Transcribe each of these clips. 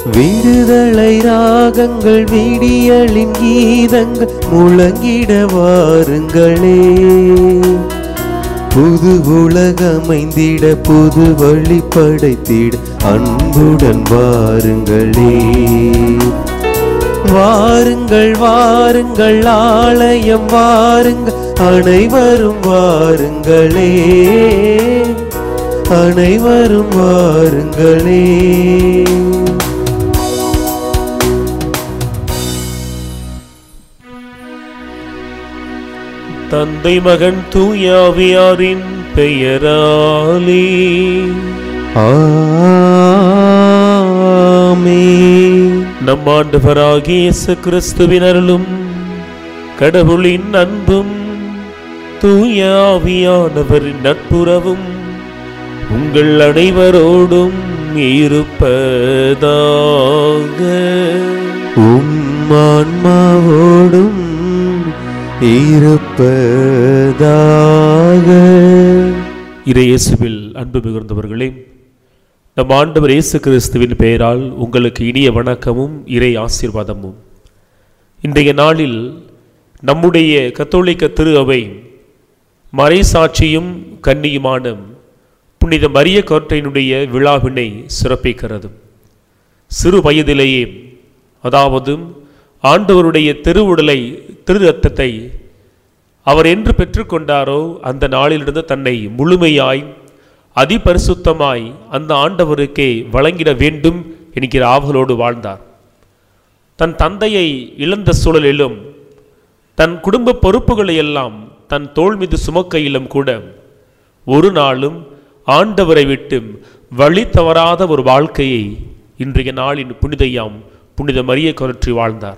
விடுதலை ராகங்கள் விடியலின் கீதங்கள் முழங்கிட வாருங்களே. புது உலகமைந்திட புது வழி படைத்திட அன்புடன் வாருங்களே. வாருங்கள் வாருங்கள் ஆலயம் வாருங்கள், அனைவரும் வாருங்களே, அனைவரும் வாருங்களே. தந்தை மகன் தூயாவியாரின் பெயராலே ஆமென். நம் ஆண்டவராகிய இயேசு கிறிஸ்துவின் அருளும் கடவுளின் அன்பும் தூயாவியானவரின் நட்புறவும் உங்கள் அனைவரோடும் இருப்பதாக. ஆன்மாவோடும் இருப்பதாக. இயேசுவில் அன்பு மிகுந்தவர்களே, நம் ஆண்டவர் இயேசு கிறிஸ்துவின் பெயரால் உங்களுக்கு இனிய வணக்கமும் இறை ஆசீர்வாதமும். இன்றைய நாளில் நம்முடைய கத்தோலிக்க திரு அவை மறைசாட்சியும் கன்னியுமான புனித மரிய கர்த்தரினுடைய விழாவினை சிறப்பிக்கிறது. சிறு வயதிலேயே, அதாவது ஆண்டவருடைய திருவுடலை திரு ரத்தத்தை அவர் என்று பெற்றுக்கொண்டாரோ அந்த நாளிலிருந்து தன்னை முழுமையாய் அதிபரிசுத்தமாய் அந்த ஆண்டவருக்கே வழங்கிட வேண்டும் என்கிற ஆவலோடு வாழ்ந்தார். தன் தந்தையை இழந்த சூழலிலும் தன் குடும்ப பொறுப்புகளை எல்லாம் தன் தோள் மீது சுமக்கையிலும் கூட ஒரு நாளும் ஆண்டவரை விட்டு வழி தவறாத ஒரு வாழ்க்கையை இன்றைய நாளின் புனிதையாம் புனித மரிய கர்த்தரி வாழ்ந்தார்.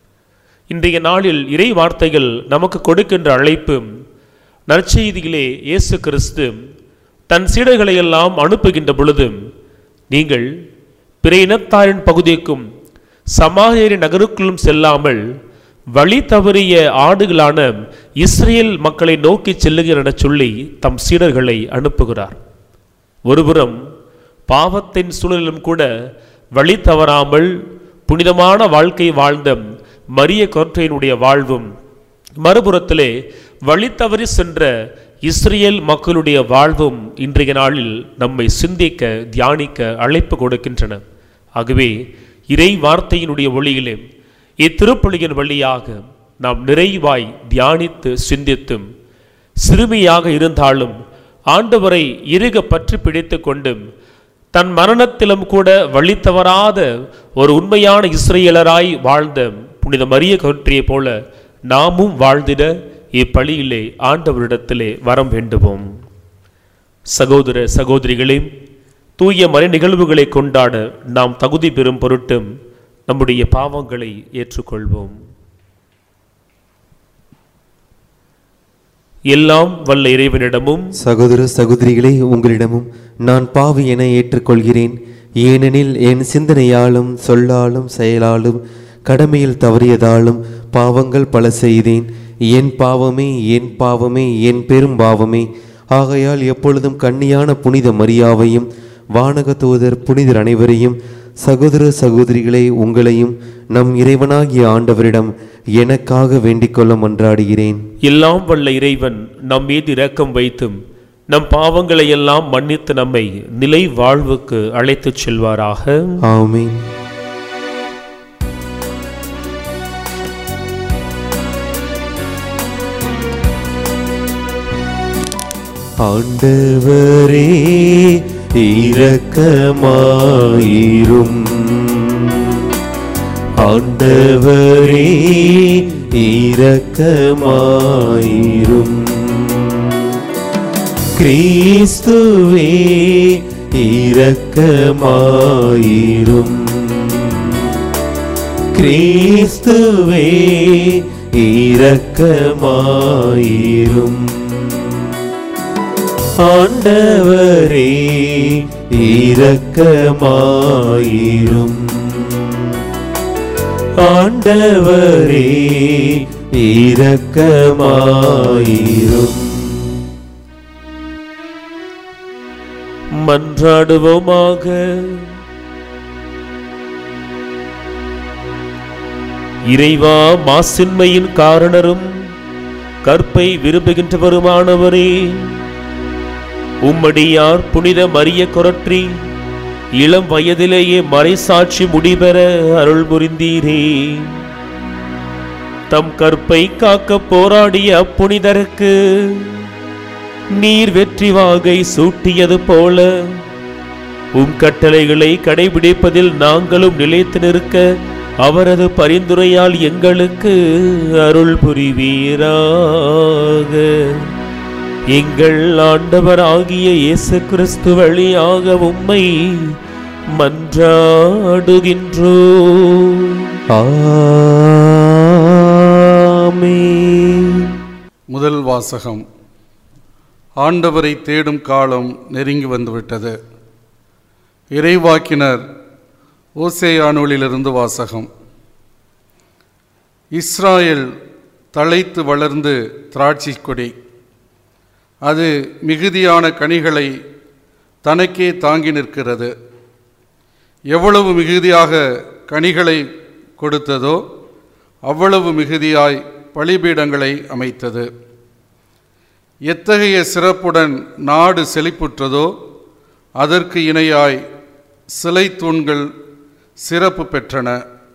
இன்றைய நாளில் இறை வார்த்தைகள் நமக்கு கொடுக்கின்ற அழைப்பு, நற்செய்தியிலே இயேசு கிறிஸ்து தன் சீடர்களை எல்லாம் அனுப்புகின்ற பொழுது, நீங்கள் பிற இனத்தாரின் பகுதிக்கும் சமாரியரின் நகருக்குள்ளும் செல்லாமல் வழி தவறிய ஆடுகளான இஸ்ரேல் மக்களை நோக்கி செல்லுகிற என சொல்லி தம் சீடர்களை அனுப்புகிறார். ஒருபுறம் பாவத்தின் சூழலிலும் கூட வழி தவறாமல் புனிதமான வாழ்க்கை வாழ்ந்த மரிய கர்த்தரினுடைய வாழ்வும், மறுபுறத்திலே வழி தவறி சென்ற இஸ்ரேல் மக்களுடைய வாழ்வும் இன்றைய நாளில் நம்மை சிந்திக்க தியானிக்க அழைப்பு கொடுக்கின்றன. ஆகவே இறை வார்த்தையினுடைய ஒளியிலே இத்திருப்பலியின் வழியாக நாம் நிறைவாய் தியானித்து சிந்தித்தும், சிறுமியாக இருந்தாலும் ஆண்டவரை இறுக பற்றி பிடித்து கொண்டு தன் மரணத்திலும் கூட வழி தவறாத ஒரு உண்மையான இஸ்ரேலராய் வாழ்ந்த புனித மரிய கர்த்தரியை போல நாமும் வாழ்ந்திட இப்பலியிலே ஆண்டவரிடத்திலே வரம் வேண்டுவோம். சகோதர சகோதரிகளே, தூய மறை நிகழ்வுகளை கொண்டாட நாம் தகுதி பெறும் பொருட்டும் நம்முடைய பாவங்களை ஏற்றுக்கொள்வோம். எல்லாம் வல்ல இறைவனிடமும் சகோதர சகோதரிகளே, உங்களிடமும் நான் பாவி என ஏற்றுக்கொள்கிறேன். ஏனெனில் என் சிந்தனையாலும் சொல்லாலும் செயலாலும் கடமையில் தவறியதாலும் பாவங்கள் பல செய்தேன். என் பாவமே, என் பாவமே, என் பெரும் பாவமே. ஆகையால் எப்பொழுதும் கன்னியான புனித மரியாவையும் வானக தூதர் புனிதர் அனைவரையும், சகோதர சகோதரிகளை உங்களையும் நம் இறைவனாகிய ஆண்டவரிடம் எனக்காக வேண்டிக்கொள்ள மன்றாடுகிறேன். எல்லாம் வல்ல இறைவன் நம் மீது இரக்கம் வைத்தும் நம் பாவங்களை எல்லாம் மன்னித்து நம்மை நிலை வாழ்வுக்கு அழைத்துச் செல்வாராக. ஆமென். ஆண்டவரே இரக்கமாயிரும். ஆண்டவரே இரக்கமாயிரும். கிறிஸ்துவே இரக்கமாயிரும். கிறிஸ்துவே இரக்கமாயிரும். ஆண்டவரே இரக்கமாயிரும். ஆண்டவரே இரக்கமாயிரும். மன்றாடுவோமாக. இறைவா, மாசின்மையின் காரணரும் கற்பை விரும்புகின்றவருமானவரே, உம்மடியார் புனித மரிய கொரற்றி இளம் வயதிலேயே மறைசாட்சி முடிபெற அருள் புரிந்தீரே. தம் கற்பை காக்க போராடிய அப்புனிதருக்கு நீர் வெற்றி வாகை சூட்டியது போல உம் கட்டளைகளை கடைபிடிப்பதில் நாங்களும் நிலைத்து நிற்க அவரது பரிந்துரையால் எங்களுக்கு அருள் புரிவீராக. எங்கள் ஆண்டவர் ஆகிய இயேசு கிறிஸ்து வழியாக உம்மை மன்றாடுகின்றோம். ஆமென். முதல் வாசகம். ஆண்டவரை தேடும் காலம் நெருங்கி வந்துவிட்டது. இறைவாக்கினர் ஓசேயா நூலிலிருந்து வாசகம். இஸ்ராயேல் தழைத்து வளர்ந்து திராட்சை கொடி, அது மிகுதியான கனிகளை தனக்கே தாங்கி நிற்கிறது. எவ்வளவு மிகுதியாக கனிகளை கொடுத்ததோ அவ்வளவு மிகுதியாய் பலிபீடங்களை அமைத்தது. எத்தகைய சிறப்புடன் நாடு செழிப்புற்றதோ அதற்கு இணையாய் சிலை தூண்கள் சிறப்பு பெற்றன.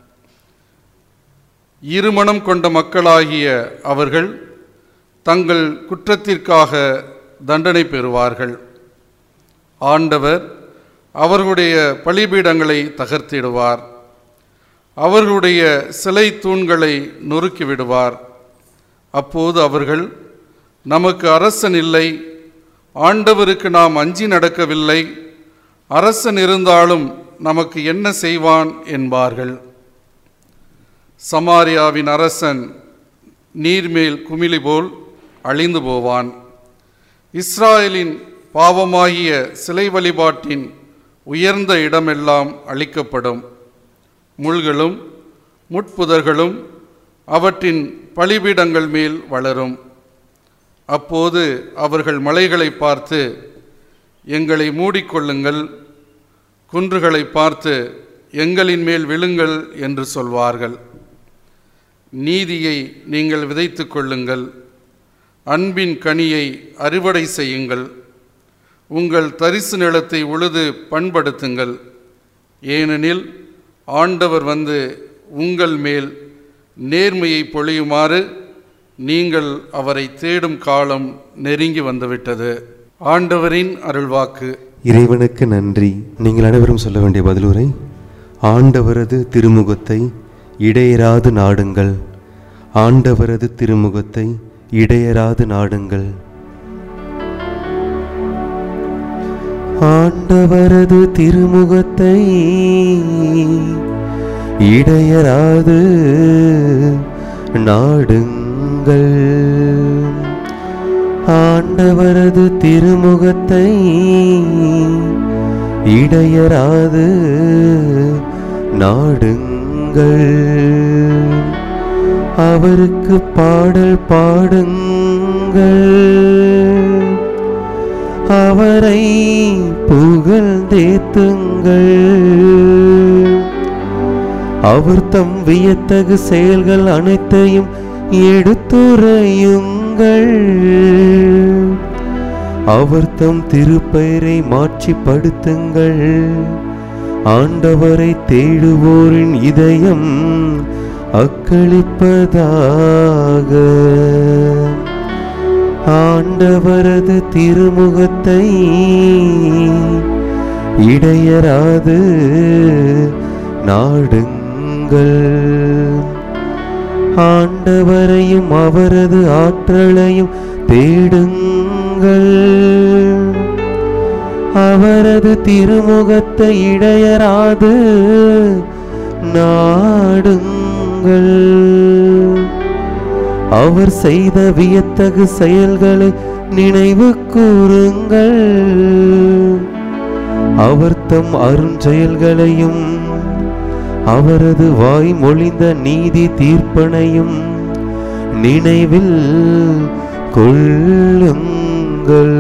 இருமனம் கொண்ட மக்களாகிய அவர்கள் தங்கள் குற்றத்திற்காக தண்டனை பெறுவார்கள். ஆண்டவர் அவர்களுடைய பலிபீடங்களை தகர்த்திடுவார், அவர்களுடைய சிலை தூண்களை நொறுக்கிவிடுவார். அப்போது அவர்கள், நமக்கு அரசன் இல்லை, ஆண்டவருக்கு நாம் அஞ்சி நடக்கவில்லை, அரசன் இருந்தாலும் நமக்கு என்ன செய்வான் என்பார்கள். சமாரியாவின் அரசன் நீர்மேல் குமிழி போல் அழிந்து போவான். இஸ்ராயலின் பாவமாகிய சிலை வழிபாட்டின் உயர்ந்த இடமெல்லாம் அழிக்கப்படும். முள்களும் முட்புதர்களும் அவற்றின் பலிபீடங்கள் மேல் வளரும். அப்போது அவர்கள் மலைகளை பார்த்து, எங்களை மூடிக்கொள்ளுங்கள், குன்றுகளை பார்த்து எங்களின் மேல் விழுங்கள் என்று சொல்வார்கள். நீதியை நீங்கள் விதைத்து கொள்ளுங்கள், அன்பின் கனியை அறுவடை செய்யுங்கள், உங்கள் தரிசு நிலத்தை உழுது பண்படுத்துங்கள். ஏனெனில் ஆண்டவர் வந்து உங்கள் மேல் நேர்மையை பொழியுமாறு நீங்கள் அவரை தேடும் காலம் நெருங்கி வந்துவிட்டது. ஆண்டவரின் அருள்வாக்கு. இறைவனுக்கு நன்றி. நீங்கள் அனைவரும் சொல்ல வேண்டிய பதிலுரை: ஆண்டவரது திருமுகத்தை இடையராது நாடுங்கள், ஆண்டவரது திருமுகத்தை இடையராது நாடுங்கள். ஆண்டவரது திருமுகத்தை இடையராது நாடுங்கள், ஆண்டவரது திருமுகத்தை இடையராது நாடுங்கள். அவருக்கு பாடல் பாடுங்கள், அவரை புகழ்ந்தேத்துங்கள். அவர் தம் வியத்தகு செயல்கள் அனைத்தையும் எடுத்துரையுங்கள். அவர் தம் திருப்பெயரை மாட்சிப்படுத்துங்கள். ஆண்டவரை தேடுவோரின் இதயம் அக்களிப்பதாக. ஆண்டவரது திருமுகத்தை இடையராது நாடுங்கள். ஆண்டவரையும் அவரது ஆற்றலையும் தேடுங்கள். அவரது திருமுகத்தை இடையராது நாடுங்கள். அவர் செய்த வியத்தகு செயல்களை நினைவு கூறுங்கள். அவர் தம் அருஞ்செயல்களையும் அவரது வாய் மொழிந்த நீதி தீர்ப்பனையும் நினைவில் கொள்ளுங்கள்.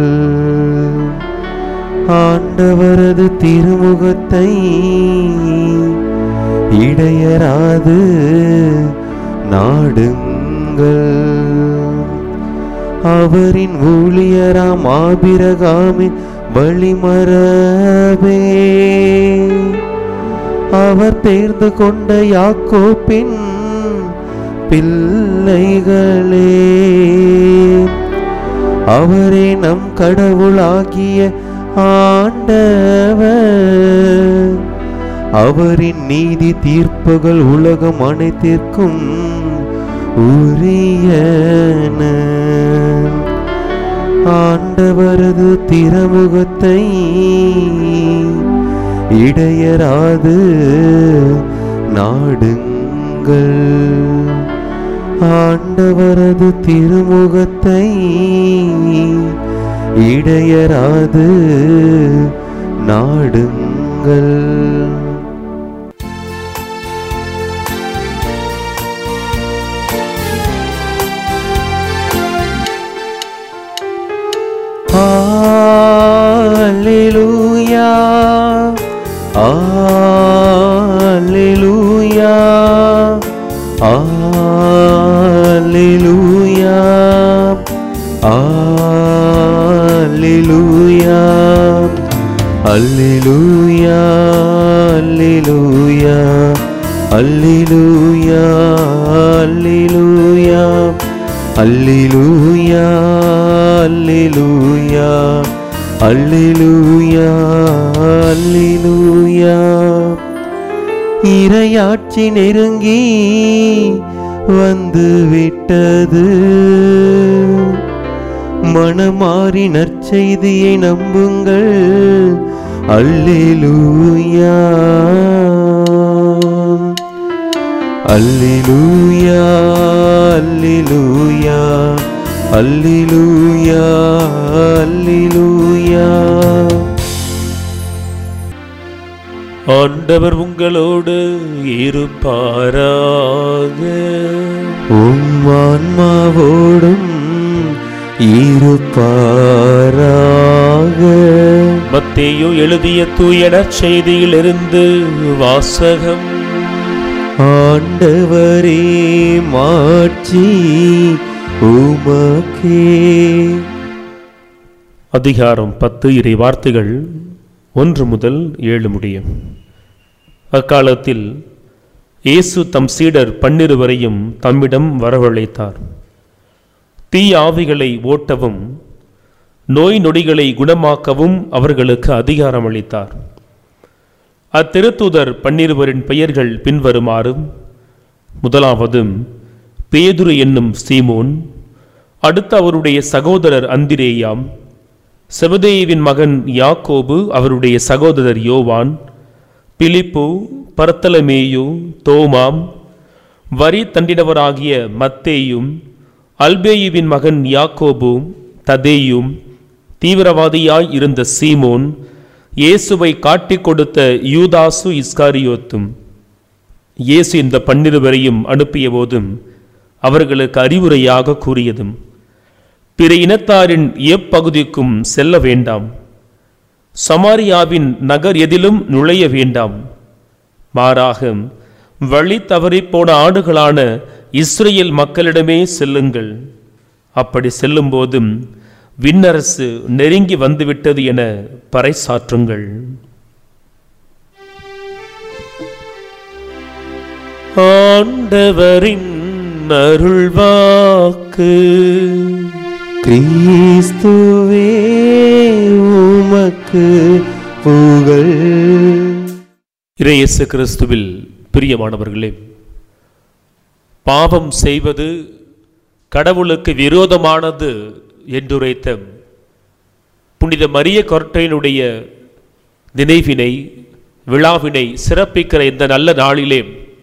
ஆண்டவரது திருமுகத்தை இடையராது நாடுங்கள். அவரின் ஊழியராம் ஆபிரகாமின் வழிமரபே, அவர் தேர்ந்து கொண்ட யாக்கோப்பின் பிள்ளைகளே, அவரே நம் கடவுளாகிய ஆண்டவர். அவரின் நீதி தீர்ப்புகள் உலகம் அனைத்திற்கும் உரியன. ஆண்டவரது திருமுகத்தை இடையராது நாடுங்கள். ஆண்டவரது திருமுகத்தை இடையராது நாடுங்கள். Alleluia, Alleluia, Alleluia, Alleluia, Alleluia, Alleluia, Alleluia, Alleluia, Alleluia, Alleluia, Alleluia, Alleluia. இறையாட்சி நெருங்கி வந்து விட்டது. மனமாறி நற்செய்தியை நம்புங்கள். அல்லேலூயா, அல்லேலூயா, அல்லேலூயா, அல்லேலூயா, அல்லேலூயா. ஆண்டவர் உங்களோடு இருப்பாராக. உம் ஆன்மாவோடும் இருப்பாராக. மத்தேயு எழுதிய தூய நற்செய்தியிலிருந்து வாசகம். ஆண்டவரே மாட்சி உமக்கே. அதிகாரம் 10. இறை வார்த்தைகள் 1 முதல் 7 முடியும். அக்காலத்தில் இயேசு தம் சீடர் 12 தம்மிடம் வரவழைத்தார். தீய ஆவிகளை ஓட்டவும் நோய் நொடிகளை குணமாக்கவும் அவர்களுக்கு அதிகாரம் அளித்தார். அத்திருத்தூதர் 12 பெயர்கள் பின்வருமாறு: முதலாவது பேதுரு என்னும் சீமோன், அடுத்து அவருடைய சகோதரர் அந்திரேயாம், செபதேயுவின் மகன் யாக்கோபு, அவருடைய சகோதரர் யோவான், பிலிப்பு, பர்த்தலமேயு, தோமாம், வரி தண்டினவராகிய மத்தேயும், அல்பேயுவின் மகன் யாக்கோபு, ததேயும், தீவிரவாதியாய் இருந்த சீமோன், இயேசுவை காட்டிக் கொடுத்த யூதாசு இஸ்காரியோத்தும். இயேசு இந்த 12 அனுப்பிய போதும் அவர்களுக்கு அறிவுரையாக கூறியதும்: பிற இனத்தாரின் எப்பகுதிக்கும் செல்ல வேண்டாம், சமாரியாவின் நகர் எதிலும் நுழைய வேண்டாம், மாறாக வழி தவறிப்போன ஆடுகளான இஸ்ரேல் மக்களிடமே செல்லுங்கள். அப்படி செல்லும் போதும் விண்ணரசு நெருங்கி வந்துவிட்டது என பறைசாற்றுங்கள். ஆண்டவரின் அருள்வாக்கு. கிறிஸ்துவே உமக்கு புகழ். இயேசு கிறிஸ்துவில் பிரியமானவர்களே, பாவம் செய்வது கடவுளுக்கு விரோதமானது என்றுரைத்த புனித மரிய கொர்ட்டையினுடைய நினைவினை விழாவினை சிறப்பிக்கிற இந்த நல்ல நாளிலே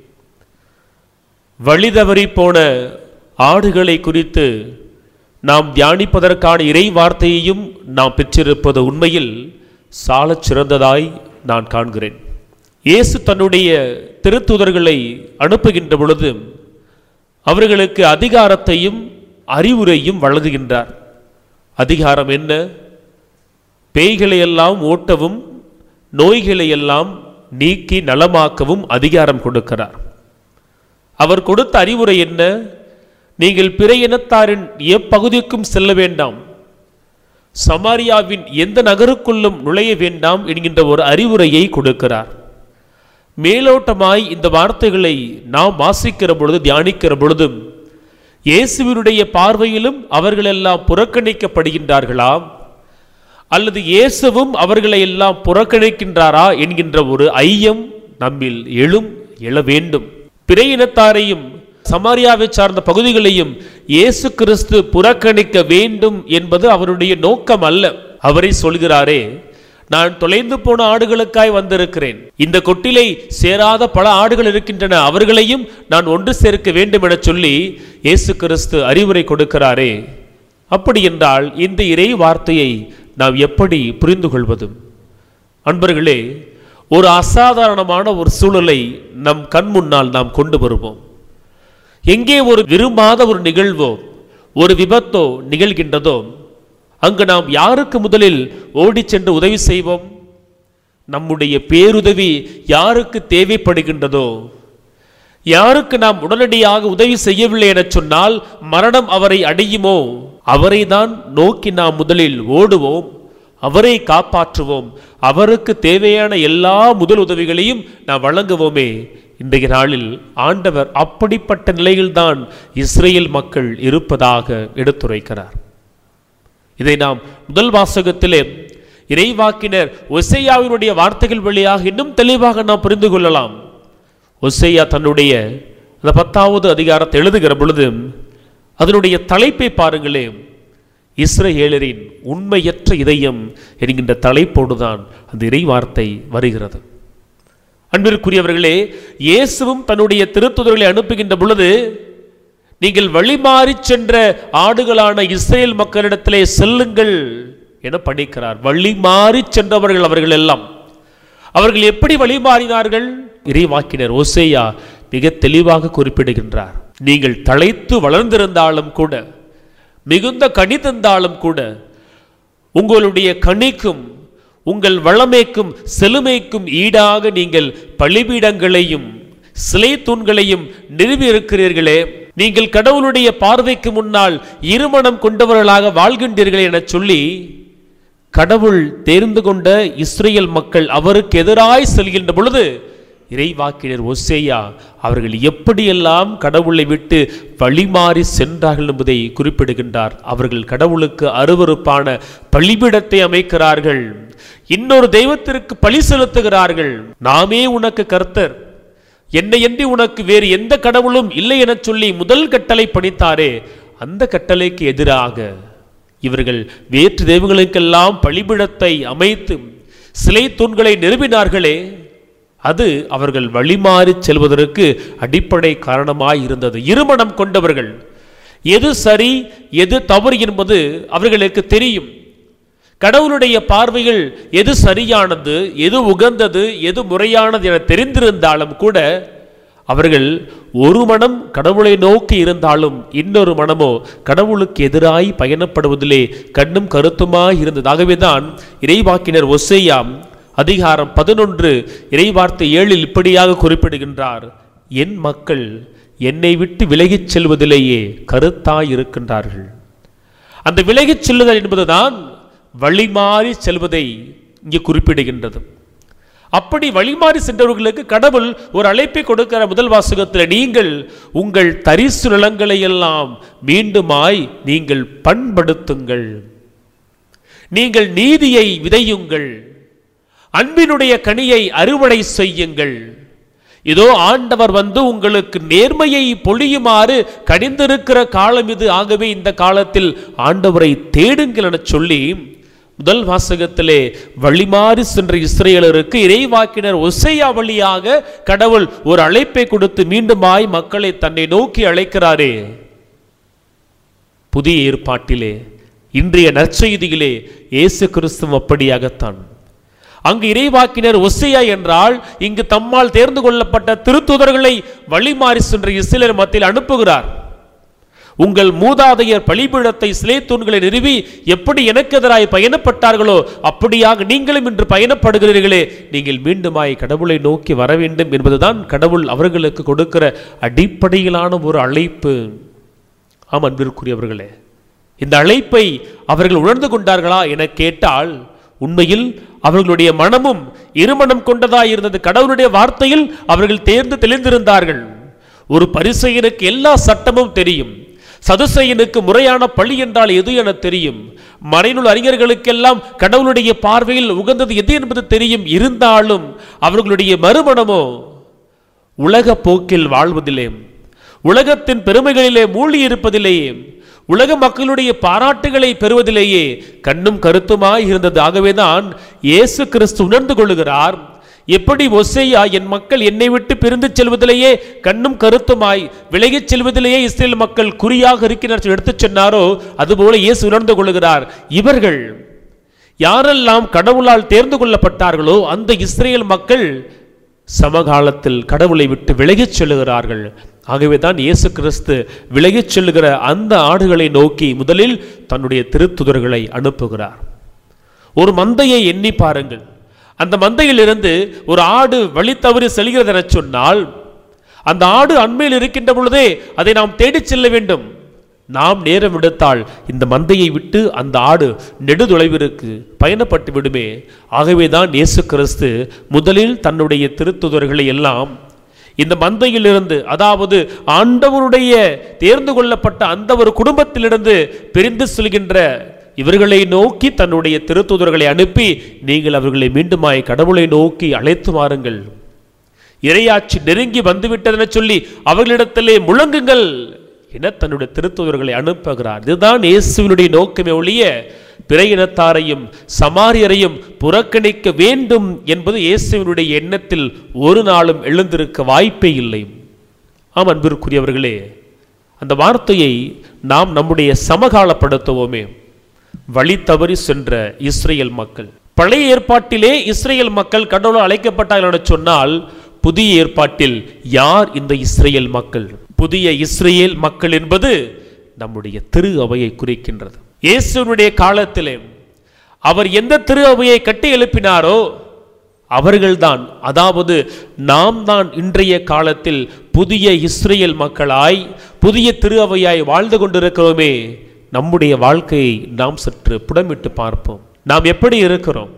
வழிதவறி போன ஆடுகளை குறித்து நாம் தியானிப்பதற்கான இறை வார்த்தையையும் நாம் பெற்றிருப்பது உண்மையில் சாலச் சிறந்ததாய் நான் காண்கிறேன். இயேசு தன்னுடைய திருத்தூதர்களை அனுப்புகின்ற பொழுது அவர்களுக்கு அதிகாரத்தையும் அறிவுரையும் வழங்குகின்றார். அதிகாரம் என்ன? பேய்களையெல்லாம் ஓட்டவும் நோய்களையெல்லாம் நீக்கி நலமாக்கவும் அதிகாரம் கொடுக்கிறார். அவர் கொடுத்த அறிவுரை என்ன? நீங்கள் பிற இனத்தாரின் எப்பகுதிக்கும் செல்ல வேண்டாம், சமாரியாவின் எந்த நகருக்குள்ளும் நுழைய வேண்டாம் என்கின்ற ஒரு அறிவுரையை கொடுக்கிறார். மேலோட்டமாய் இந்த வார்த்தைகளை நாம் வாசிக்கிற பொழுது, தியானிக்கிற பொழுதும், இயேசுவினுடைய பார்வையிலும் அவர்களெல்லாம் புறக்கணிக்கப்படுகின்றார்களா, அல்லது இயேசுவும் அவர்களை எல்லாம் புறக்கணிக்கின்றாரா என்கின்ற ஒரு ஐயம் நம்மில் எழ வேண்டும். பிற இனத்தாரையும் சமாரியாவை சார்ந்த பகுதிகளையும் இயேசு கிறிஸ்து புறக்கணிக்க வேண்டும் என்பது அவருடைய நோக்கம் அல்ல. அவரை சொல்கிறாரே, நான் தொலைந்து போன ஆடுகளுக்காய் வந்திருக்கிறேன், இந்த கொட்டிலை சேராத பல ஆடுகள் இருக்கின்றன, அவர்களையும் நான் ஒன்று சேர்க்க வேண்டும் என சொல்லி இயேசு கிறிஸ்து அறிவுரை கொடுக்கிறாரே. அப்படி என்றால் இந்த இறை வார்த்தையை நாம் எப்படி புரிந்து கொள்வது? அன்பர்களே, ஒரு அசாதாரணமான ஒரு சூழலை நம் கண் முன்னால் நாம் கொண்டு வருவோம். எங்கே ஒரு விரும்பாத ஒரு நிகழ்வோ ஒரு விபத்தோ நிகழ்கின்றதோ, அங்கு நாம் யாருக்கு முதலில் ஓடி சென்று உதவி செய்வோம்? நம்முடைய பேருதவி யாருக்கு தேவைப்படுகின்றதோ, யாருக்கு நாம் உடனடியாக உதவி செய்யவில்லை என சொன்னால் மரணம் அவரை அடையுமோ, அவரை தான் நோக்கி நாம் முதலில் ஓடுவோம், அவரை காப்பாற்றுவோம், அவருக்கு தேவையான எல்லா முதல் உதவிகளையும் நாம் வழங்குவோமே. இன்றைய நாளில் ஆண்டவர் அப்படிப்பட்ட நிலையில்தான் இஸ்ரேல் மக்கள் இருப்பதாக எடுத்துரைக்கிறார். இதை நாம் முதல் வாசகத்திலே இறைவாக்கினர் ஒசேயாவினுடைய வார்த்தைகள் வழியாக இன்னும் தெளிவாக நாம் புரிந்து கொள்ளலாம். ஒசேயா தன்னுடைய அந்த 10வது அதிகாரத்தை எழுதுகிற பொழுது அதனுடைய தலைப்பை பாருங்களேன், இஸ்ரேலரின் உண்மையற்ற இதயம் என்கின்ற தலைப்போடுதான் அந்த இறை வார்த்தை வருகிறது. அன்பிற்குரியவர்களே, இயேசுவும் தன்னுடைய திருத்துதர்களை அனுப்புகின்ற பொழுது, நீங்கள் வழிமாறி சென்ற ஆடுகளான இஸ்ரேல் மக்களிடத்திலே செல்லுங்கள் என பணிக்கிறார். வழிமாறி சென்றவர்கள் அவர்கள் எல்லாம். அவர்கள் எப்படி வழிமாறினார்கள்? இறைவாக்கினர் ஓசேயா மிக தெளிவாக குறிப்பிடுகின்றார். நீங்கள் தழைத்து வளர்ந்திருந்தாலும் கூட, மிகுந்த கனி தந்தாலும் கூட, உங்களுடைய கனிக்கும் உங்கள் வளமைக்கும் செழுமைக்கும் ஈடாக நீங்கள் பலிபீடங்களையும் சிலை தூண்களையும் நிறுவி இருக்கிறீர்களே, நீங்கள் கடவுளுடைய பார்வைக்கு முன்னால் இருமனம் கொண்டவர்களாக வாழ்கின்றீர்கள் என சொல்லி கடவுள் தேர்ந்து கொண்ட இஸ்ரேல் மக்கள் அவருக்கு எதிராய் செல்கின்ற பொழுது இறைவாக்கினர் ஒசேயா அவர்கள் எப்படியெல்லாம் கடவுளை விட்டு வழிமாறி சென்றார்கள் என்பதை குறிப்பிடுகின்றார். அவர்கள் கடவுளுக்கு அருவருப்பான பலிபீடத்தை அமைக்கிறார்கள், இன்னொரு தெய்வத்திற்கு பலி செலுத்துகிறார்கள். நாமே உனக்கு கர்த்தர், என்னையன்றி உனக்கு வேறு எந்த கடவுளும் இல்லை என சொல்லி முதல் கட்டளை பணித்தாரே, அந்த கட்டளைக்கு எதிராக இவர்கள் வேற்று தெய்வங்களுக்கெல்லாம் பலிபீடத்தை அமைத்து சிலை தூண்களை நிறுவினார்களே, அது அவர்கள் வழிமாறி செல்வதற்கு அடிப்படை காரணமாய் இருந்தது. இருமனம் கொண்டவர்கள், எது சரி எது தவறு என்பது அவர்களுக்கு தெரியும். கடவுளுடைய பார்வையில் எது சரியானது, எது உகந்தது, எது முறையானது என தெரிந்திருந்தாலும் கூட அவர்கள் ஒரு மனம் கடவுளை நோக்கி இருந்தாலும் இன்னொரு மனமோ கடவுளுக்கு எதிராய் பயணப்படுவதிலே கண்ணும் கருத்துமாய் இருந்தது. ஆகவேதான் இறைவாக்கினர் ஒசேயா அதிகாரம் 11 இறைவார்த்தை 7 இப்படியாக குறிப்பிடுகின்றார், என் மக்கள் என்னை விட்டு விலகிச் செல்வதிலேயே கருத்தாய் இருக்கின்றார்கள். அந்த விலகிச் செல்லுதல் என்பதுதான் வழிமாறி செல்வதை இங்கே குறிப்பிடுகின்றது. அப்படி வழிமாறி சென்றவர்களுக்கு கடவுள் ஒரு அழைப்பை கொடுக்கிற முதல் வாசகத்தில், நீங்கள் உங்கள் தரிசு நிலங்களை எல்லாம் மீண்டுமாய் நீங்கள் பண்படுத்துங்கள், நீங்கள் நீதியை விதையுங்கள், அன்பினுடைய கனியை அறுவடை செய்யுங்கள். இதோ ஆண்டவர் வந்து உங்களுக்கு நேர்மையை பொழியுமாறு கடிந்திருக்கிற காலம் இது. ஆகவே இந்த காலத்தில் ஆண்டவரை தேடுங்கள் என சொல்லி முதல் வாசகத்திலே வழிமாறி சென்ற இஸ்ரேலருக்கு இறைவாக்கினர் ஒசேயா வழியாக கடவுள் ஒரு அழைப்பை கொடுத்து மீண்டுமாய் மக்களை தன்னை நோக்கி அழைக்கிறாரே. புதிய ஏற்பாட்டிலே இன்றைய நற்செய்தியிலே இயேசு கிறிஸ்து அப்படியாகத்தான். அங்கு இறைவாக்கினர் ஒசேயா என்றால் இங்கு தம்மால் தேர்ந்து கொள்ளப்பட்ட திருத்தூதர்களை வழிமாறி சென்ற இஸ்ரேலர் மத்தியில் அனுப்புகிறார். உங்கள் மூதாதையர் பலிபீடத்தை சிலை தூண்களை நிறுவி எப்படி எனக்கு எதிராய் பயணப்பட்டார்களோ அப்படியாக நீங்களும் இன்று பயணப்படுகிறீர்களே, நீங்கள் மீண்டுமாய் கடவுளை நோக்கி வர வேண்டும் என்பதுதான் கடவுள் அவர்களுக்கு கொடுக்கிற அடிப்படையிலான ஒரு அழைப்பு. ஆம் அன்பிற்குரியவர்களே, இந்த அழைப்பை அவர்கள் உணர்ந்து கொண்டார்களா என கேட்டால் உண்மையில் அவர்களுடைய மனமும் இருமனம் கொண்டதாய் இருந்தது. கடவுளுடைய வார்த்தையில் அவர்கள் தேர்ந்து தெளிந்திருந்தார்கள். ஒரு பரிசேயனுக்கு எல்லா சட்டமும் தெரியும், சதுசேயனுக்கு முறையான பழி என்றால் எது என தெரியும், மறைநூல் அறிஞர்களுக்கெல்லாம் கடவுளுடைய பார்வையில் உகந்தது எது என்பது தெரியும். இருந்தாலும் அவர்களுடைய மறுமனமோ உலக போக்கில் வாழ்வதிலே, உலகத்தின் பெருமைகளிலே மூழ்கி இருப்பதிலேயே, உலக மக்களுடைய பாராட்டுகளை பெறுவதிலேயே கண்ணும் கருத்துமாய் இருந்தது. ஆகவேதான் இயேசு கிறிஸ்து உணர்ந்து கொள்ளுகிறார், எப்படி ஓசேயா என் மக்கள் என்னை விட்டு பிரிந்து செல்வதிலேயே கண்ணும் கருத்துமாய் விலகிச் செல்வதிலேயே இஸ்ரேல் மக்கள் குறியாக இருக்கிறார் எடுத்துச் சொன்னாரோ, அதுபோல இயேசு உணர்ந்து கொள்ளுகிறார், இவர்கள் யாரெல்லாம் கடவுளால் தேர்ந்து கொள்ளப்பட்டார்களோ அந்த இஸ்ரேல் மக்கள் சமகாலத்தில் கடவுளை விட்டு விலகிச் செல்லுகிறார்கள். ஆகவேதான் இயேசு கிறிஸ்து விலகிச் செல்லுகிற அந்த ஆடுகளை நோக்கி முதலில் தன்னுடைய திருத்துதர்களை அனுப்புகிறார். ஒரு மந்தையை எண்ணி பாருங்கள். அந்த மந்தையிலிருந்து ஒரு ஆடு வழி தவறி செல்கிறது என சொன்னால் அந்த ஆடு அண்மையில் இருக்கின்ற பொழுதே அதை நாம் தேடிச் செல்ல வேண்டும். நாம் நேரம் எடுத்தால் இந்த மந்தையை விட்டு அந்த ஆடு நெடுதொலைவிற்கு பயணப்பட்டு விடுமே. ஆகவேதான் இயேசு கிறிஸ்து முதலில் தன்னுடைய திருத்துதர்களை எல்லாம் இந்த மந்தையிலிருந்து, அதாவது ஆண்டவருடைய தேர்ந்து கொள்ளப்பட்ட அந்த ஒரு குடும்பத்திலிருந்து பிரிந்து செல்கின்ற இவர்களை நோக்கி தன்னுடைய திருத்துதர்களை அனுப்பி, நீங்கள் அவர்களை மீண்டுமாய் கடவுளை நோக்கி அழைத்து வாருங்கள், இறையாட்சி நெருங்கி வந்துவிட்டதென சொல்லி அவர்களிடத்திலே முழங்குங்கள் என தன்னுடைய திருத்துதர்களை அனுப்புகிறார். இதுதான் இயேசுவினுடைய நோக்கமே ஒழிய பிற இனத்தாரையும் சமாரியரையும் புறக்கணிக்க வேண்டும் என்பது இயேசுவினுடைய எண்ணத்தில் ஒரு நாளும் எழுந்திருக்க வாய்ப்பே இல்லை. ஆம் அன்பிற்குரியவர்களே, அந்த வார்த்தையை நாம் நம்முடைய சமகாலப்படுத்துவோமே. வழி தவறி சென்ற இஸ்ரேல் மக்கள், பழைய ஏற்பாட்டிலே இஸ்ரேல் மக்கள் கடவுளால் அழைக்கப்பட்டார்கள் என சொன்னால், புதிய ஏற்பாட்டில் யார் இந்த இஸ்ரேல் மக்கள்? புதிய இஸ்ரேல் மக்கள் என்பது நம்முடைய திரு அவையை குறிக்கின்றது. இயேசுவினுடைய காலத்திலே அவர் எந்த திரு அவையை கட்டி எழுப்பினாரோ அவர்கள்தான், அதாவது நாம் தான் இன்றைய காலத்தில் புதிய இஸ்ரேல் மக்களாய் புதிய திரு அவையாய் வாழ்ந்து கொண்டிருக்கிறோமே. நம்முடைய வாழ்க்கையை நாம் சற்று புடமிட்டு பார்ப்போம். நாம் எப்படி இருக்கிறோம்?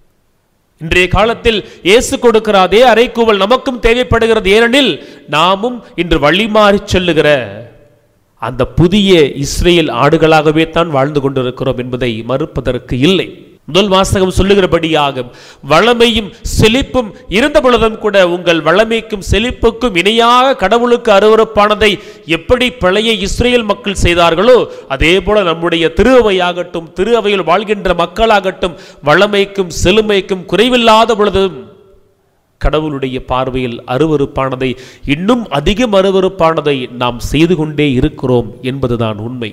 இன்றைய காலத்தில் இயேசு கொடுக்கிற அதே அறைகூவல் நமக்கும் தேவைப்படுகிறது. ஏனெனில் நாமும் இன்று வழிமாறி செல்லுகிற அந்த புதிய இஸ்ரேல் ஆடுகளாகவே தான் வாழ்ந்து கொண்டிருக்கிறோம் என்பதை மறுப்பதற்கு இல்லை. முதல் வாசகம் சொல்லுகிறபடியாக வளமையும் செழிப்பும் இருந்த பொழுதும் கூட உங்கள் வளமைக்கும் செழிப்புக்கும் இணையாக கடவுளுக்கு அருவருப்பானதை எப்படி பழைய இஸ்ரேல் மக்கள் செய்தார்களோ அதே போல நம்முடைய திரு அவையாகட்டும், திரு அவையில் வாழ்கின்ற மக்களாகட்டும் வளமைக்கும் செழுமைக்கும் குறைவில்லாத பொழுதும் கடவுளுடைய பார்வையில் அருவருப்பானதை, இன்னும் அதிகம் அருவருப்பானதை நாம் செய்து கொண்டே இருக்கிறோம் என்பதுதான் உண்மை.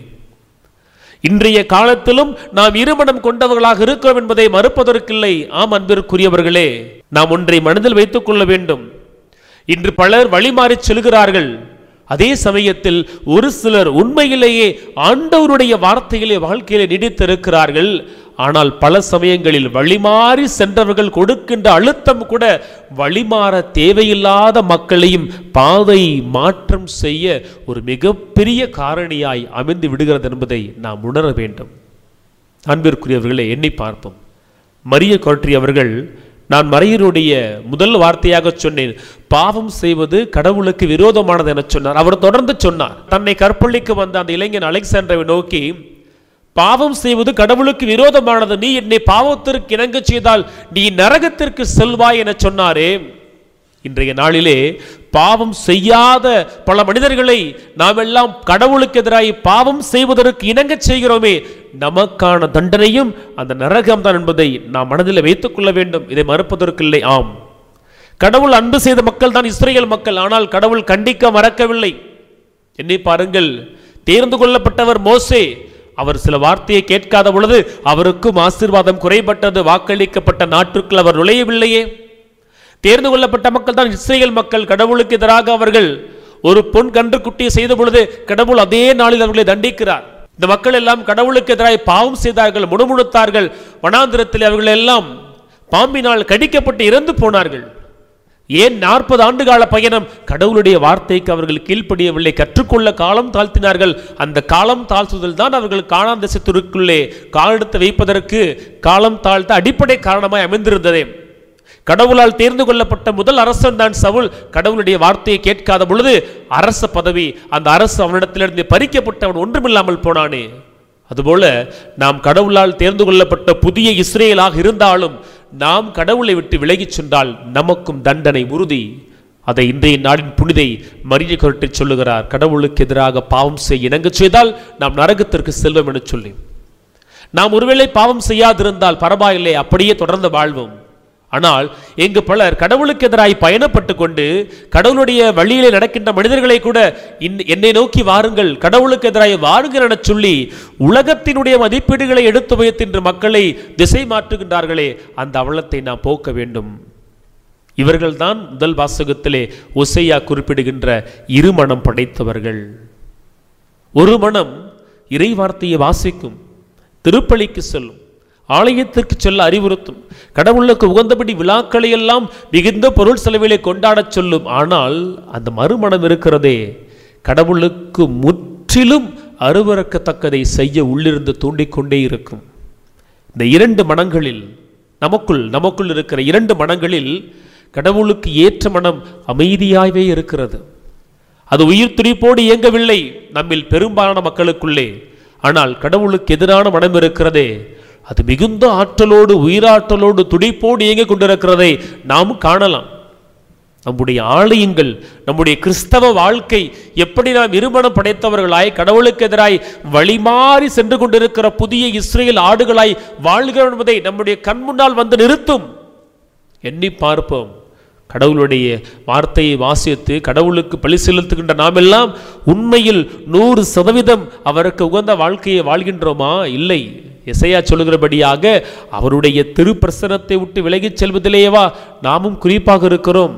இன்றைய காலத்திலும் நாம் இருமனம் கொண்டவர்களாக இருக்கிறோம் என்பதை மறுப்பதற்கில்லை. ஆம் அன்பிற்குரியவர்களே, நாம் ஒன்றை மனதில் வைத்துக் கொள்ள வேண்டும். இன்று பலர் வழிமாறி செல்கிறார்கள். அதே சமயத்தில் ஒரு சிலர் உண்மையிலேயே ஆண்டவருடைய வார்த்தையிலே வாழ்க்கையிலே நீடித்திருக்கிறார்கள். ஆனால் பல சமயங்களில் வழிமாறி சென்றவர்கள் கொடுக்கின்ற அழுத்தம் கூட வழிமாற தேவையில்லாத மக்களையும் பாதை மாற்றம் செய்ய ஒரு மிகப்பெரிய காரணியாய் அமைந்து விடுகிறது என்பதை நாம் உணர வேண்டும். அன்பிற்குரியவர்களை எண்ணி பார்ப்போம். மரிய கொர்ட்ரி அவர்கள், நான் மரியருடைய முதல் வார்த்தையாக சொன்னேன், பாவம் செய்வது கடவுளுக்கு விரோதமானது என சொன்னார். அவர் தொடர்ந்து சொன்னார், தன்னை கற்பழிக்க வந்த அந்த இளைஞன் அலெக்சாண்டரை நோக்கி, பாவம் செய்வது கடவுளுக்கு விரோதமானது, நீ என்னை பாவத்திற்கு இணங்க செய்தால் நீ நரகத்திற்கு செல்வாய் என சொன்னாரே. இன்றைய நாளிலே பாவம் செய்யாத பல மனிதர்களை நாம் எல்லாம் கடவுளுக்கு எதிராக பாவம் செய்வதற்கு இணங்க செய்கிறோமே, நமக்கான தண்டனையும் அந்த நரகம் தான் என்பதை நாம் மனதில் வைத்துக் கொள்ள வேண்டும். இதை மறுப்பதற்கில்லை. ஆம், கடவுள் அன்பு செய்த மக்கள் தான் இஸ்ரேல் மக்கள். ஆனால் கடவுள் கண்டிக்க மறக்கவில்லை. எண்ணி பாருங்கள், தேர்ந்து கொள்ளப்பட்டவர் மோசே. அவர் சில வார்த்தையை கேட்காத பொழுது அவருக்கும் ஆசீர்வாதம் குறைபட்டது. வாக்களிக்கப்பட்ட நாட்டுக்குள் அவர் நுழையவில்லையே. தேர்ந்து கொள்ளப்பட்ட மக்கள் தான் இஸ்ரேல் மக்கள். கடவுளுக்கு எதிராக அவர்கள் ஒரு பொன் கன்று குட்டியை செய்த பொழுது கடவுள் அதே நாளில் அவர்களை தண்டிக்கிறார். இந்த மக்கள் எல்லாம் கடவுளுக்கு எதிராக பாவம் செய்தார்கள், முணுமுணுத்தார்கள். வனாந்திரத்தில் அவர்கள் எல்லாம் பாம்பினால் கடிக்கப்பட்டு இறந்து போனார்கள். ஏன் 40 ஆண்டு கால பயணம்? கடவுளுடைய வார்த்தைக்கு அவர்கள் கீழ்ப்படியவில்லை, கற்றுக்கொள்ள காலம் தாழ்த்தினார்கள். அந்த காலம் தாழ்த்துதல் தான் அவர்கள் கானான் தேசத்திற்குள்ளே காலெடுத்து வைப்பதற்கு காலம் தாழ்த்த அடிப்படை காரணமாய் அமைந்திருந்ததே. கடவுளால் தேர்ந்து கொள்ளப்பட்ட முதல் அரசன் தான் சவுல். கடவுளுடைய வார்த்தையை கேட்காத பொழுது அரச பதவி, அந்த அரசு அவனிடத்திலிருந்து பறிக்கப்பட்டு அவன் ஒன்றுமில்லாமல் போனானே. அதுபோல நாம் கடவுளால் தேர்ந்து கொள்ளப்பட்ட புதிய இஸ்ரேலாக இருந்தாலும் நாம் கடவுளை விட்டு விலகிச் சென்றால் நமக்கும் தண்டனை உறுதி. அதை இன்றைய நாளின் புனிதை மரிய கொரட்டி சொல்லுகிறார். கடவுளுக்கு எதிராக பாவம் செய்ய இணங்க செய்தால் நாம் நரகத்திற்கு செல்வோம் என சொல்லி, நாம் ஒருவேளை பாவம் செய்யாதிருந்தால் பரவாயில்லை, அப்படியே தொடர்ந்து வாழ்வோம். ஆனால் எங்கு பலர் கடவுளுக்கு எதிராய் பயணப்பட்டு கொண்டு கடவுளுடைய வழியிலே நடக்கின்ற மனிதர்களை கூட என்னை நோக்கி வாருங்கள், கடவுளுக்கு எதிராய் வாருங்கள் என சொல்லி உலகத்தினுடைய மதிப்பீடுகளை எடுத்து வைத்து மக்களை திசை மாற்றுகின்றார்களே, அந்த அவலத்தை நாம் போக்க வேண்டும். இவர்கள்தான் முதல் வாசகத்திலே ஓசையா குறிப்பிடுகின்ற இருமனம் படைத்தவர்கள். ஒரு மனம் இறை வார்த்தையை வாசிக்கும், திருப்பலிக்கு செல்லும், ஆலயத்திற்கு செல்ல அறிவுறுத்தும், கடவுளுக்கு உகந்தபடி விழாக்களை எல்லாம் மிகுந்த பொருள் செலவிலே கொண்டாடச் சொல்லும். ஆனால் அந்த மறுமணம் இருக்கிறதே, கடவுளுக்கு முற்றிலும் அருவருக்கத்தக்கதை செய்ய உள்ளிருந்து தூண்டிக்கொண்டே இருக்கும். இந்த 2 மனங்களில் நமக்குள் இருக்கிற 2 மனங்களில் கடவுளுக்கு ஏற்ற மனம் அமைதியாகவே இருக்கிறது. அது உயிர் துடிப்போடு இயங்கவில்லை நம்மில் பெரும்பாலான மக்களுக்குள்ளே. ஆனால் கடவுளுக்கு எதிரான மனம் இருக்கிறதே, அது மிகுந்த ஆற்றலோடு உயிராற்றலோடு துடிப்போடு இயங்கிக் கொண்டிருக்கிறதை நாம் காணலாம். நம்முடைய ஆலயங்கள், நம்முடைய கிறிஸ்தவ வாழ்க்கை எப்படி நாம் இருமனம் படைத்தவர்களாய் கடவுளுக்கு எதிராய் வழிமாறி சென்று கொண்டிருக்கிற புதிய இஸ்ரேல் ஆடுகளாய் வாழ்கிறோம் என்பதை நம்முடைய கண் முன்னால் வந்து நிறுத்தும். எண்ணி பார்ப்போம். கடவுளுடைய வார்த்தையை வாசித்து கடவுளுக்கு பலி செலுத்துகின்ற நாம் எல்லாம் உண்மையில் 100% அவருக்கு உகந்த வாழ்க்கையை வாழ்கின்றோமா? இல்லை. எசையா சொல்லுகிறபடியாக அவருடைய திருப்பிரசனத்தை விட்டு விலகிச் செல்வதிலேயேவா நாமும் குறிப்பாக இருக்கிறோம்.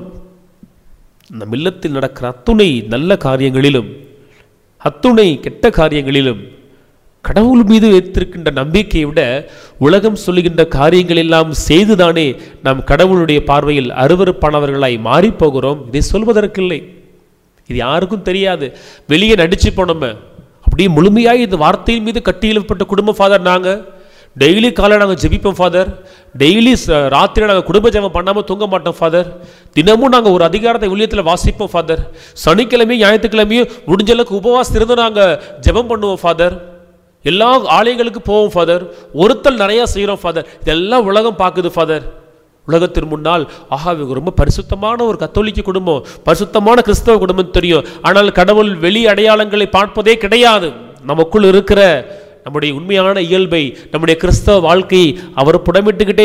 நம் இல்லத்தில் நடக்கிற அத்துணை நல்ல காரியங்களிலும் அத்துணை கெட்ட காரியங்களிலும் கடவுள் மீது வைத்திருக்கின்ற நம்பிக்கையை விட உலகம் சொல்லுகின்ற காரியங்கள் எல்லாம் செய்துதானே நாம் கடவுளுடைய பார்வையில் அருவருப்பானவர்களாய் மாறி போகிறோம். இதை சொல்வதற்கில்லை, இது யாருக்கும் தெரியாது. வெளியே நடிச்சு போனோம். அப்படியே முழுமையாக இந்த வார்த்தையின் மீது கட்டியெழுப்பட்ட குடும்பம் ஃபாதர். நாங்கள் டெய்லி காலை நாங்கள் ஜெபிப்போம் ஃபாதர், டெய்லி ராத்திரி நாங்கள் குடும்ப ஜெபம் பண்ணாமல் தூங்க மாட்டோம் ஃபாதர், தினமும் நாங்கள் ஒரு அதிகாரத்தை ஊழியத்தில் வாசிப்போம் ஃபாதர், சனிக்கிழமையும் ஞாயிற்றுக்கிழமையும் முடிஞ்ச அளவுக்கு உபவாசம் இருந்து நாங்கள் ஜெபம் பண்ணுவோம் ஃபாதர், எல்லா ஆலயங்களுக்கு போவோம் ஃபாதர், ஒருத்தல் நிறையா செய்கிறோம் ஃபாதர். இதெல்லாம் உலகம் பார்க்குது ஃபாதர். உலகத்திற்கு முன்னால் ஆஹா இவங்க ரொம்ப பரிசுத்தமான ஒரு கத்தோலிக்க குடும்பம், பரிசுத்தமான கிறிஸ்தவ குடும்பம் தெரியும். ஆனால் கடவுள் வெளி அடையாளங்களை பார்ப்பதே கிடையாது. நமக்குள் இருக்கிற நம்முடைய உண்மையான இயல்பை, நம்முடைய கிறிஸ்தவ வாழ்க்கையை அவர் புடமிட்டுக்கிட்டே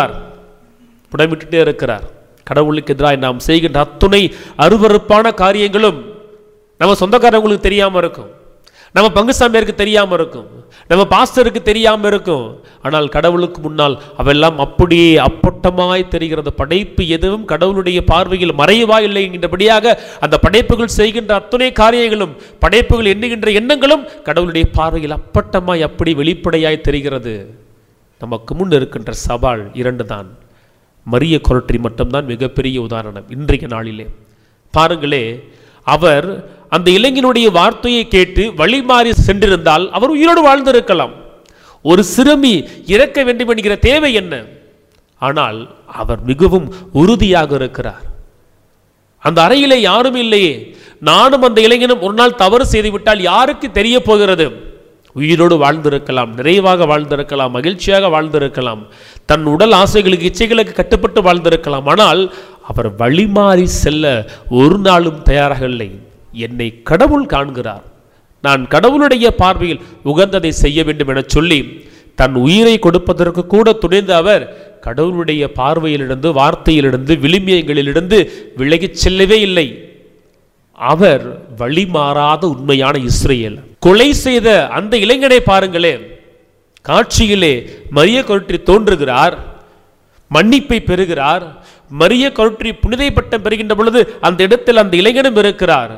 இருக்கிறார். கடவுளுக்கு எதிராக நாம் செய்கின்ற அத்துணை அருவருப்பான காரியங்களும் நம்ம சொந்தக்காரங்களுக்கு தெரியாமல் இருக்கும், நம்ம பங்கு சாமியாருக்கு தெரியாமல் இருக்கும், நம்ம பாஸ்டருக்கு தெரியாமல் இருக்கும். ஆனால் கடவுளுக்கு முன்னால் அவையெல்லாம் அப்படியே அப்பட்டமாய் தெரிகிறது. படைப்பு எதுவும் கடவுளுடைய பார்வையில் மறைவா இல்லை என்கின்றபடியாக அந்த படைப்புகள் செய்கின்ற அத்துணை காரியங்களும் படைப்புகள் எண்ணுகின்ற எண்ணங்களும் கடவுளுடைய பார்வையில் அப்பட்டமாய் அப்படி வெளிப்படையாய் தெரிகிறது. நமக்கு முன் இருக்கின்ற சவால் 2 தான். மரிய கொரட்டி மட்டும்தான் மிகப்பெரிய உதாரணம். இன்றைய நாளிலே பாருங்களே, அவர் அந்த இளைஞனுடைய வார்த்தையை கேட்டு வழிமாறி சென்றிருந்தால் அவர் உயிரோடு வாழ்ந்திருக்கலாம். ஒரு சிறுமி இறக்க வேண்டும் என்கிற தேவை என்ன? ஆனால் அவர் மிகவும் உறுதியாக இருக்கிறார். அந்த அறையிலே யாரும் இல்லையே, நானும் அந்த இளைஞனும் ஒரு நாள் தவறு செய்துவிட்டால் யாருக்கு தெரிய போகிறது? உயிரோடு வாழ்ந்திருக்கலாம், நிறைவாக வாழ்ந்திருக்கலாம், மகிழ்ச்சியாக வாழ்ந்திருக்கலாம், தன் உடல் ஆசைகளுக்கு இச்சைகளுக்கு கட்டுப்பட்டு வாழ்ந்திருக்கலாம். ஆனால் அவர் வழிமாறி செல்ல ஒரு நாளும் தயாராக இல்லை. என்னை கடவுள் காண்கிறார், நான் கடவுளுடைய பார்வையில் உகந்ததை செய்ய வேண்டும் என சொல்லி தன் உயிரை கொடுப்பதற்கு கூட துணிந்த அவர் கடவுளுடைய பார்வையிலிருந்து, வார்த்தையிலிருந்து, விளிமியங்களிலிருந்து விலகிச் செல்லவே இல்லை. அவர் வழிமாறாத உண்மையான இஸ்ரேல். கொலை செய்த அந்த இளைஞனை பாருங்களேன், காட்சியிலே மரிய கொரட்டி தோன்றுகிறார், மன்னிப்பை பெறுகிறார். மரிய கொரட்டி புனிதை பட்டம் பெறுகின்ற பொழுது அந்த இடத்தில் அந்த இளைஞனும் இருக்கிறார்.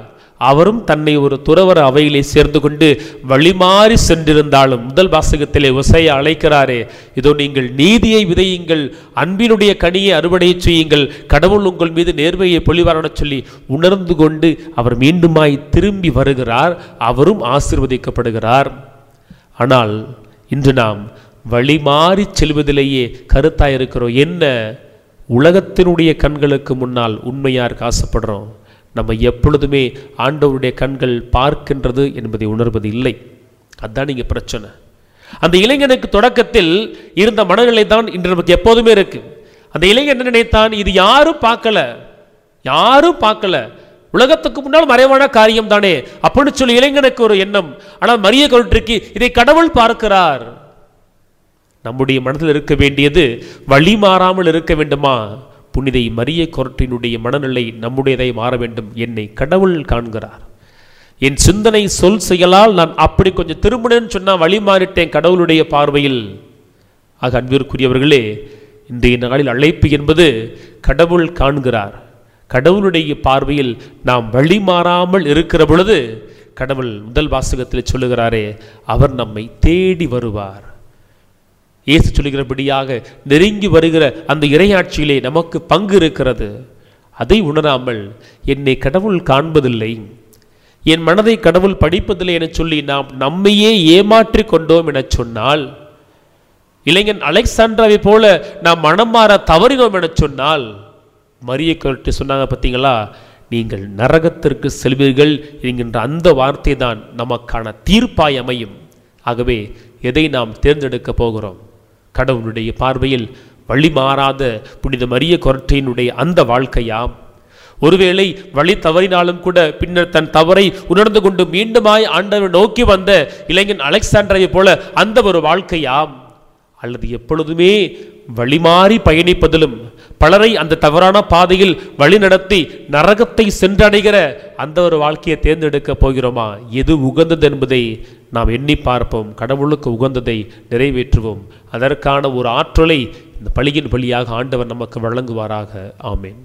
அவரும் தன்னை ஒரு துறவற அவையிலே சேர்ந்து கொண்டு வழிமாறி சென்றிருந்தாலும், முதல் வாசகத்திலே ஓசையா அழைக்கிறாரே, இதோ நீங்கள் நீதியை விதையுங்கள், அன்பினுடைய கனியை அறுவடை செய்யுங்கள், கடவுள் உங்கள் மீது நேர்மையை பொழிவார சொல்லி உணர்ந்து கொண்டு அவர் மீண்டுமாய் திரும்பி வருகிறார். அவரும் ஆசீர்வதிக்கப்படுகிறார். ஆனால் இன்று நாம் வழிமாறி செல்வதிலேயே கருத்தாயிருக்கிறோம். என்ன, உலகத்தினுடைய கண்களுக்கு முன்னால் உண்மையாருக்கு ஆசைப்படுறோம். நம்ம எப்பொழுதுமே ஆண்டவருடைய கண்கள் பார்க்கின்றது என்பதை உணர்வது இல்லை. அதுதான் இங்கே பிரச்சனை. அந்த இளைஞனுக்கு தொடக்கத்தில் இருந்த மனநிலை தான் இன்று நமக்கு எப்போதுமே இருக்கு. அந்த இளைஞன் என்ன நினைத்தான், இது யாரும் பார்க்கல, உலகத்துக்கு முன்னால் மறைவான காரியம் தானே அப்படின்னு சொல்லி இளைஞனுக்கு ஒரு எண்ணம். ஆனால் மரிய கருத்திற்கு இதை கடவுள் பார்க்கிறார். நம்முடைய மனதில் இருக்க வேண்டியது வழி மாறாமல் இருக்க வேண்டுமா? புனிதை மரிய கொரட்டினுடைய மனநிலை நம்முடையதை மாற வேண்டும். என்னை கடவுள் காண்கிறார், என் சிந்தனை சொல் செயலால் நான் அப்படி கொஞ்சம் திரும்பினேன்னு சொன்னால் வழி மாறிட்டேன் கடவுளுடைய பார்வையில். ஆக அன்பிற்குரியவர்களே, இன்றைய நாளில் அழைப்பு என்பது கடவுள் காண்கிறார். கடவுளுடைய பார்வையில் நாம் வழி மாறாமல் இருக்கிற பொழுது கடவுள் முதல் வாசகத்தில் சொல்லுகிறாரே, அவர் நம்மை தேடி வருவார். இயேசு சொல்லுகிறபடியாக நெருங்கி வருகிற அந்த இறையாட்சியிலே நமக்கு பங்கு இருக்கிறது. அதை உணராமல் என்னை கடவுள் காண்பதில்லை, என் மனதை கடவுள் படிப்பதில்லை என சொல்லி நாம் நம்மையே ஏமாற்றி கொண்டோம் என சொன்னால், இளைஞன் அலெக்சாண்டராவை போல நாம் மனம் மாற தவறினோம் என சொன்னால், மரிய கருத்து சொன்னாங்க பார்த்தீங்களா, நீங்கள் நரகத்திற்கு செல்வீர்கள் என்கின்ற அந்த வார்த்தை தான் நமக்கான தீர்ப்பாய் அமையும். ஆகவே எதை நாம் தேர்ந்தெடுக்க போகிறோம்? கடவுளுடைய பார்வையில் வழி மாறாத புனித மரிய கொரட்டையினுடைய அந்த வாழ்க்கையாம்? ஒருவேளை வழி தவறினாலும் கூட பின்னர் தன் தவறை உணர்ந்து கொண்டு மீண்டுமாய் ஆண்டவர் நோக்கி வந்த இளைஞன் அலெக்சாண்டரை போல அந்த ஒரு வாழ்க்கையாம்? அல்லது எப்பொழுதுமே வழிமாறி பயணிப்பதிலும் பலரை அந்த தவறான பாதையில் வழி நடத்தி நரகத்தை சென்றடைகிற அந்த ஒரு வாழ்க்கையை தேர்ந்தெடுக்க போகிறோமா? எது உகந்தது என்பதை நாம் எண்ணி பார்ப்போம். கடவுளுக்கு உகந்ததை நிறைவேற்றுவோம். அதற்கான ஒரு ஆற்றலை இந்த பலியின் வழியாக ஆண்டவர் நமக்கு வழங்குவாராக. ஆமேன்.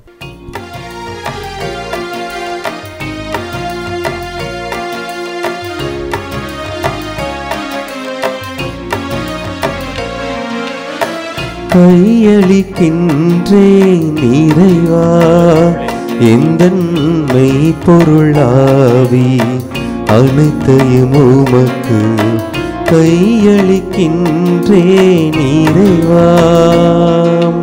கையளிக்கின்றேன் இறைவா எந்தன் மெய்ப்பொருளாவி அனைத்தையும் உமக்கு கையளிக்கின்றேன் இறைவா.